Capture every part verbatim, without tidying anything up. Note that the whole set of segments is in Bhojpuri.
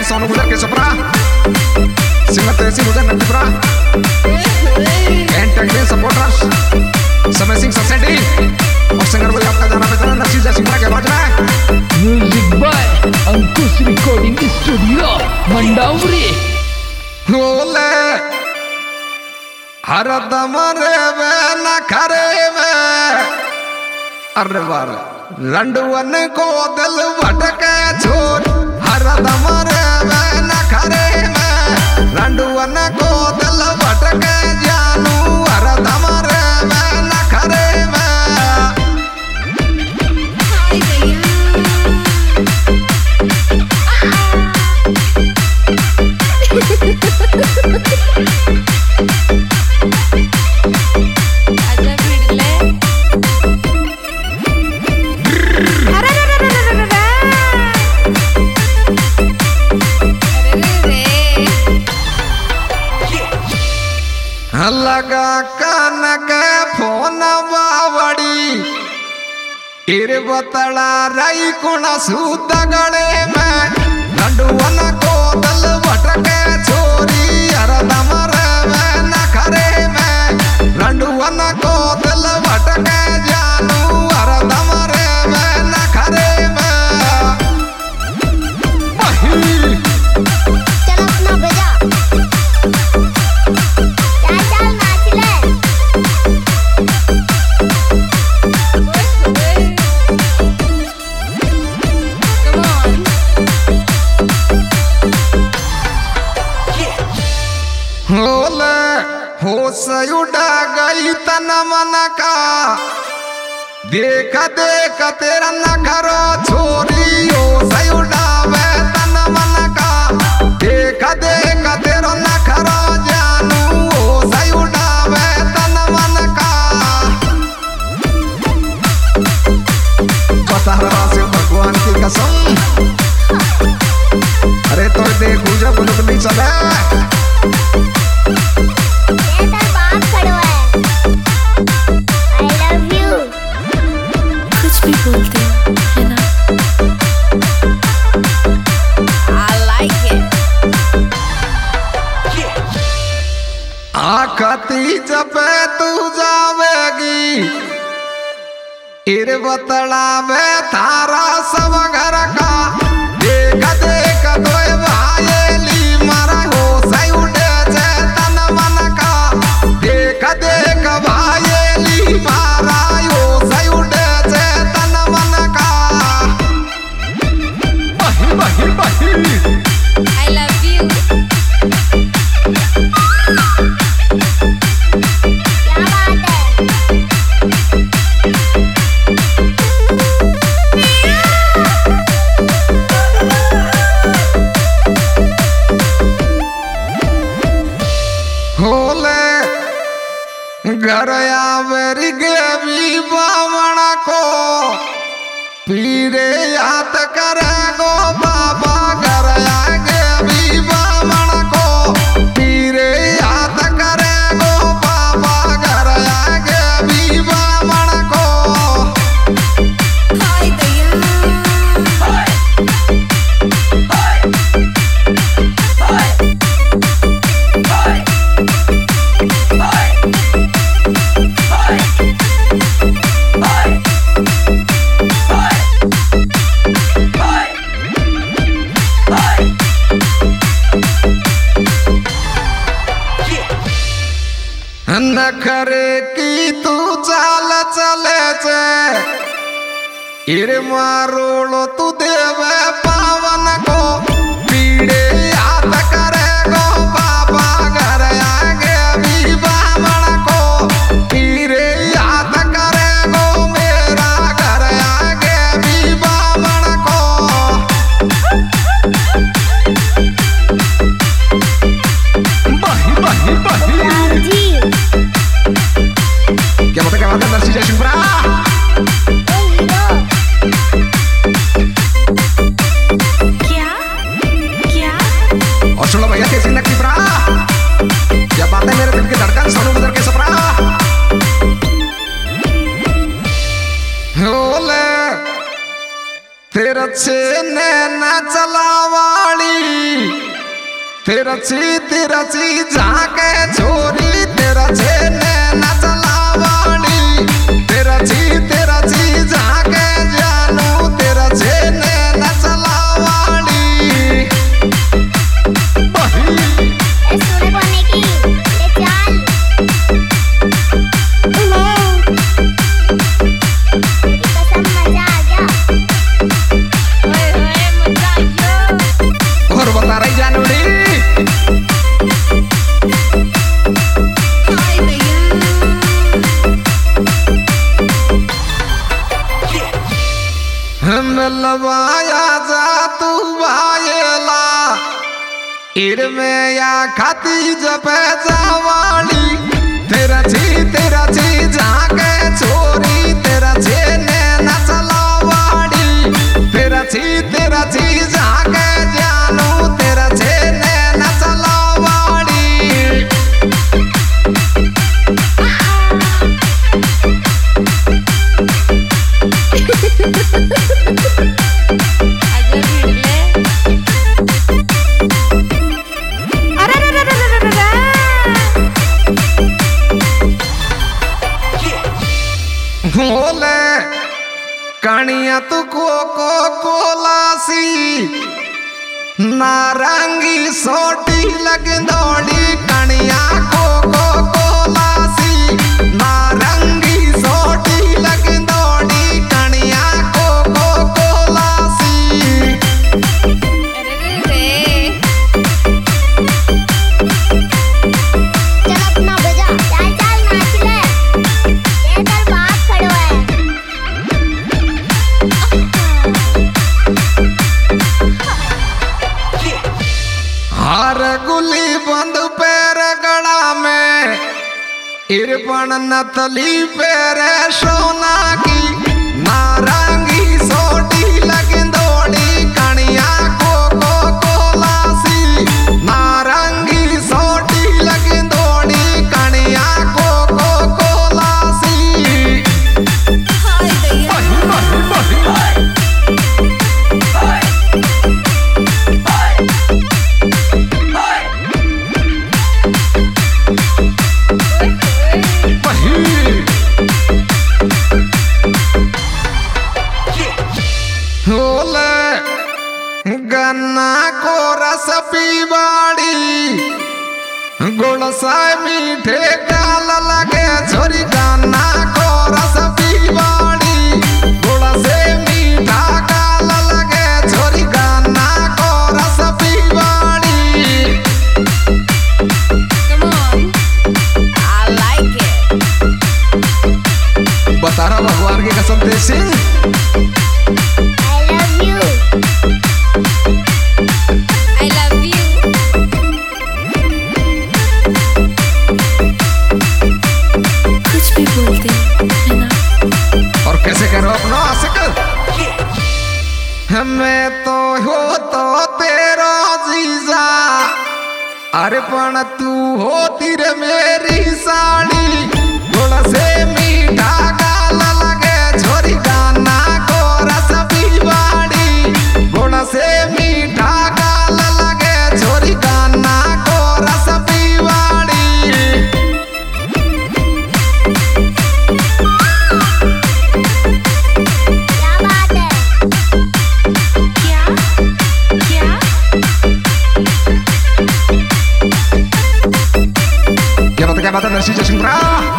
डायरेक्टर सोनू गुजर के सपरा सिंगर तेसी गुजर नटपुरा एंड टेक्निकल सपोर्टर्स समय सिंह सोसाइटी और सिंगर बोले आपका जाना पहचाना नसीब जैसी के आवाज में music by Ankush recording studio Mandawari बोले हर दम रे वे न खरे वे अरे बार लंडुअन को दिल भटके छोड़ हर दम रे वे न खरे वे लंडुअन को दिल भटके जानू हर दम रे वे न खरे वे लगा कान के फोन बावड़ी इर बतड़ा रई कुण सूत गले में लंडुअन को दल भटके छोरी हर दम रे में न खरे में लंडुअन को दल भटके जानू हर दम रे में न खरे में चल अपना बजा होश उड़ा गई तन मन का देख देख तेरा नखरो छोरी होश उड़ावे तन मन का देख देख तेरा नखरो जानू होश उड़ावे तन मन का बता रहा से भगवान की कसम अरे तो देखू जब लोग नहीं चले बोलते है ना I like it आखती जब तू जावेगी इर बतड़ा में थारा सब घर का देख देख दो भाईली मारा हो सही उड़े चेतन मन का देख देख भाईली मारा हो सही उड़े चेतन मन का बही बही बही I love you क्या बात है होले घर आवेरी गेवी बावण को पीरे याद करे गो बाबा घर आगे भी बावण को पीरे याद करे गो बाबा घर आगे भी बावण को हाय दया नखरे की तू चाल चले चे इर मारोलो तू देवे पावन को पीड़े याद करे गो बाबा घर आगे भी बावण को पीरे याद करे गो मेरा घर आगे भी बावण को बही बही बही जी क्या बता क्या बात है नरसी जय शिवपुरा क्या क्या और सुनो भैया कैसी नक्की प्रा क्या बात है मेरे दिल की धड़कन सोनू गुजर के सपरा होले तेरा छे नैना चलावाली तिरछी तिरछी झाके छोरी तिरछे नैना चलावाली तिरछी तिरछी झाके जानू तिरछे नैना चलावाली बही ए सोने बने की ले चल तेरी कसम मजा आ गया ओए होए मजा आ गया और बता रही जानू डी हाय भैया हम लवाया जा तू भायला इर में या खाती जपे जावाली तेरा छी तेरा छी जाके छोरी तेरा छे नैना चलावाली तेरा छी तेरा छी जाके जानू तेरा छे नैना चलावाली आजा भीड़ ले अरे रे रे रे रे रे बोले कणिया तू को को कोलासी नारंगी सोटी लग दौड़ी कणिया को को कोलासी नारंगी सोटी लग दौड़ी कणिया को को कोलासी अरे रे रे चल अपना बजा चल चल नाच ले ये तर बाप खड़ो है हर गुली बंद पैर गड़ा में इरपन नतली पैर सोना की नारंगी सोटी लग दौड़ी कणिया को को कोलासी नारंगी सोटी लग दौड़ी कणिया को को कोलासी हाय भैया होले गन्ना को रस पीवाड़ी गुड़ सा मीठे डाल लगे छोरी गन्ना को रस पीवाड़ी गुड़ से मीठा डाल लगे छोरी गन्ना को रस पीवाड़ी come on I like it बता रहा भगवान की कसम देसी I love you I love you कुछ भी बोलते है ना और कैसे करो अपना आशिक हमें तो हो तो तेरा जीजा अरे पण तू हो तिर मेरी साड़ी गुड़ से मीठा गाल लगे छोरी गाना को रस पीवाड़ी गुड़ से मीठा गाल लगे छोरी गाना को रस पीवाड़ी क्या बात है क्या क्या क्या बात है, क्या बात है नरसी जशंकरा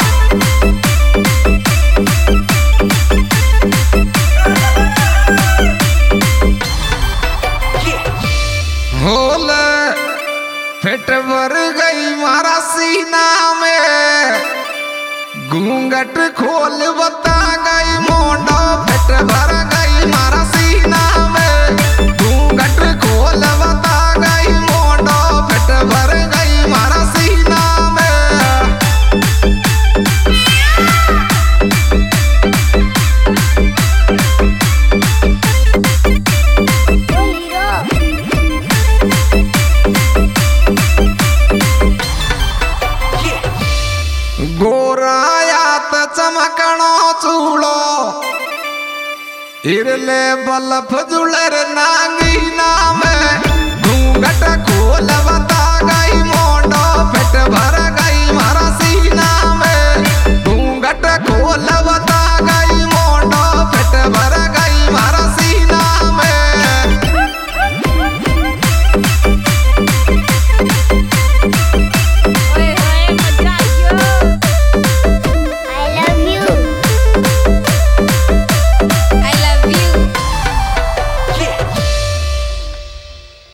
होले फिट भर गई मारा सीना में घूंघट खोल बता गई मोंडो फिट भर गई मारा सीना में घूंघट खोल बता गई मोंडो फिट भर गई मारा सीना में ओ हीरो गोरायात चमकणो चूड़ो इरले बल्फ जुलर नांगीना